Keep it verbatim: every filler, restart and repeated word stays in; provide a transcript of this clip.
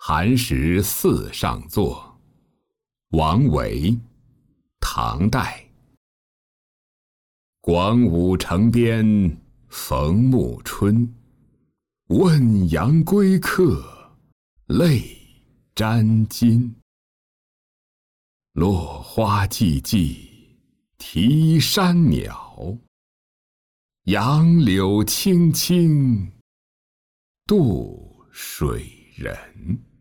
寒食寺上坐，王维，唐代。广武城边逢暮春，问阳归客，泪沾襟。落花寂寂，啼山鸟，杨柳青青，渡水人。